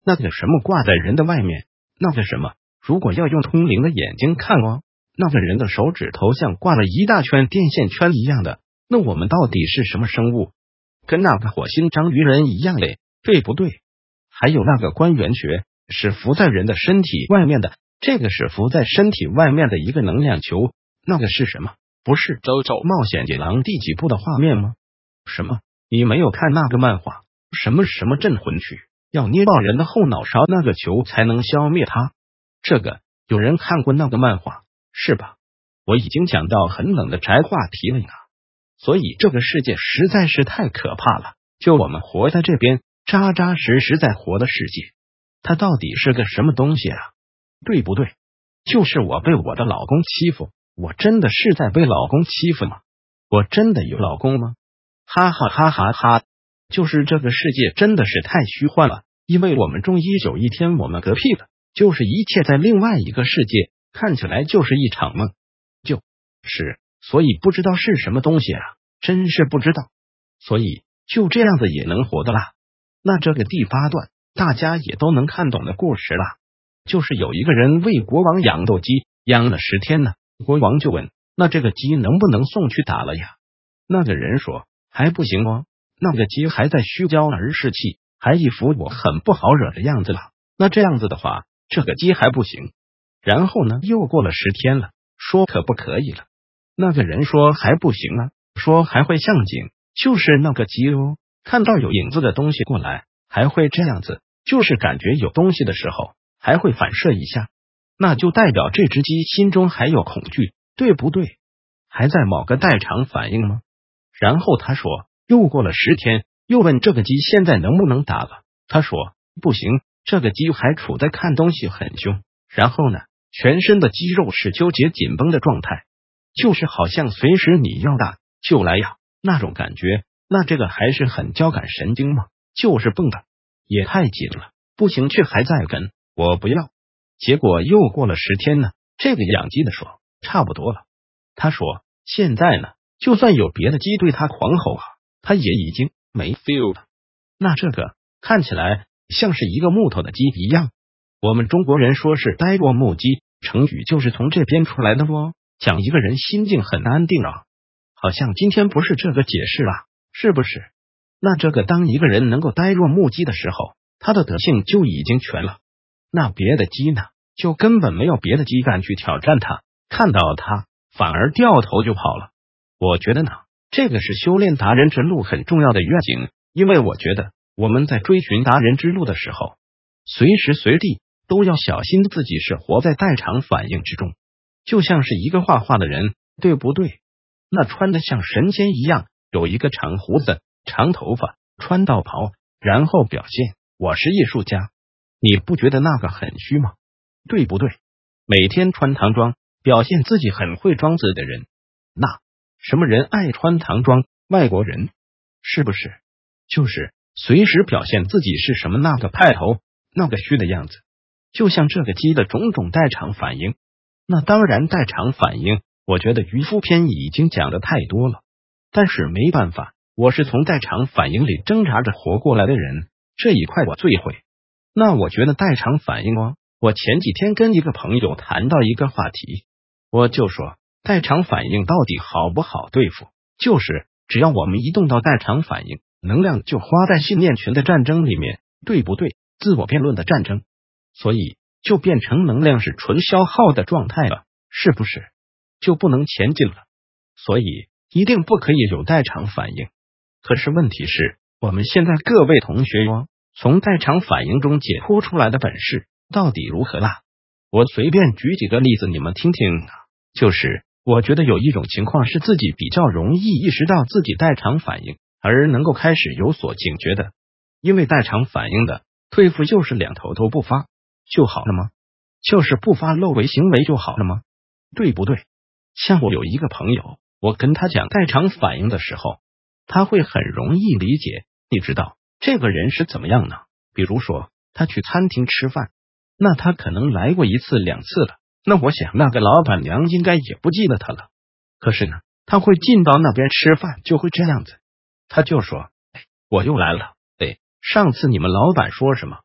那个什么挂在人的外面，那个什么，如果要用通灵的眼睛看哦，那个人的手指头像挂了一大圈电线圈一样的，那我们到底是什么生物？跟那个火星章鱼人一样嘞，对不对？还有那个关元穴，是浮在人的身体外面的，这个是浮在身体外面的一个能量球，那个是什么？不是周周冒险野狼第几部的画面吗？什么？你没有看那个漫画？什么什么镇魂曲，要捏爆人的后脑勺那个球才能消灭它？这个有人看过那个漫画是吧？我已经讲到很冷的宅话题了呀。所以这个世界实在是太可怕了，就我们活在这边扎扎实实在活的世界，它到底是个什么东西啊？对不对？就是我被我的老公欺负，我真的是在被老公欺负吗？我真的有老公吗？哈哈哈哈哈！就是这个世界真的是太虚幻了，因为我们终有一天我们嗝屁了，就是一切在另外一个世界，看起来就是一场梦，就是所以不知道是什么东西啊，真是不知道，所以就这样子也能活的啦。那这个第8段大家也都能看懂的故事啦，就是有一个人为国王养斗鸡，养了10天呢，国王就问，那这个鸡能不能送去打了呀？那个人说还不行哦，那个鸡还在虚骄而世气，还一副我很不好惹的样子了，那这样子的话这个鸡还不行。然后呢又过了10天了，说可不可以了？那个人说还不行啊，说还会向警，就是那个鸡哦，看到有影子的东西过来还会这样子，就是感觉有东西的时候还会反射一下，那就代表这只鸡心中还有恐惧，对不对？还在某个代偿反应吗？然后他说又过了10天，又问这个鸡现在能不能打了，他说不行，这个鸡还处在看东西很凶，然后呢全身的肌肉是纠结紧绷的状态，就是好像随时你要打就来呀那种感觉，那这个还是很交感神经吗？就是蹦的也太紧了，不行，却还在跟我不要。结果又过了10天呢，这个养鸡的说差不多了，他说现在呢就算有别的鸡对他狂吼啊，他也已经没 feel 了。那这个看起来像是一个木头的鸡一样，我们中国人说是呆若木鸡，成语就是从这边出来的咯，讲一个人心境很安定啊。好像今天不是这个解释啦，是不是？那这个当一个人能够呆若木鸡的时候，他的德性就已经全了，那别的鸡呢就根本没有别的鸡敢去挑战他，看到他反而掉头就跑了。我觉得呢这个是修炼达人之路很重要的愿景，因为我觉得我们在追寻达人之路的时候，随时随地都要小心自己是活在代偿反应之中，就像是一个画画的人，对不对？那穿的像神仙一样，有一个长胡子长头发穿道袍，然后表现我是艺术家，你不觉得那个很虚吗？对不对？每天穿唐装表现自己很会装字的人，那什么人爱穿唐装？外国人是不是？就是随时表现自己是什么那个派头那个虚的样子，就像这个鸡的种种代偿反应。那当然代偿反应我觉得渔夫篇已经讲的太多了，但是没办法，我是从代偿反应里挣扎着活过来的人，这一块我最会。那我觉得代偿反应哦，我前几天跟一个朋友谈到一个话题，我就说代偿反应到底好不好对付，就是只要我们一动到代偿反应，能量就花在信念群的战争里面，对不对？自我辩论的战争，所以就变成能量是纯消耗的状态了，是不是？就不能前进了，所以一定不可以有代偿反应。可是问题是，我们现在各位同学哟，从代偿反应中解脱出来的本事到底如何啦？我随便举几个例子你们听听啊。就是我觉得有一种情况是自己比较容易意识到自己代偿反应，而能够开始有所警觉的。因为代偿反应的对付就是两头都不发就好了吗？就是不发漏为行为就好了吗？对不对？像我有一个朋友，我跟他讲代偿反应的时候，他会很容易理解。你知道这个人是怎么样呢？比如说他去餐厅吃饭，那他可能来过1次2次了，那我想那个老板娘应该也不记得他了。可是呢他会进到那边吃饭就会这样子，他就说我又来了，上次你们老板说什么？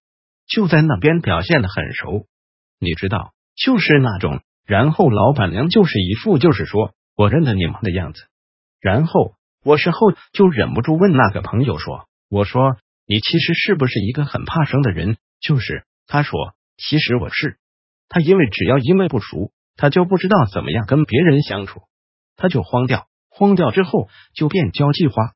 就在那边表现得很熟，你知道，就是那种。然后老板娘就是一副就是说我认得你们的样子。然后我事后就忍不住问那个朋友说，我说你其实是不是一个很怕生的人？就是他说其实我是。他因为不熟，他就不知道怎么样跟别人相处，他就慌掉之后就变交际花。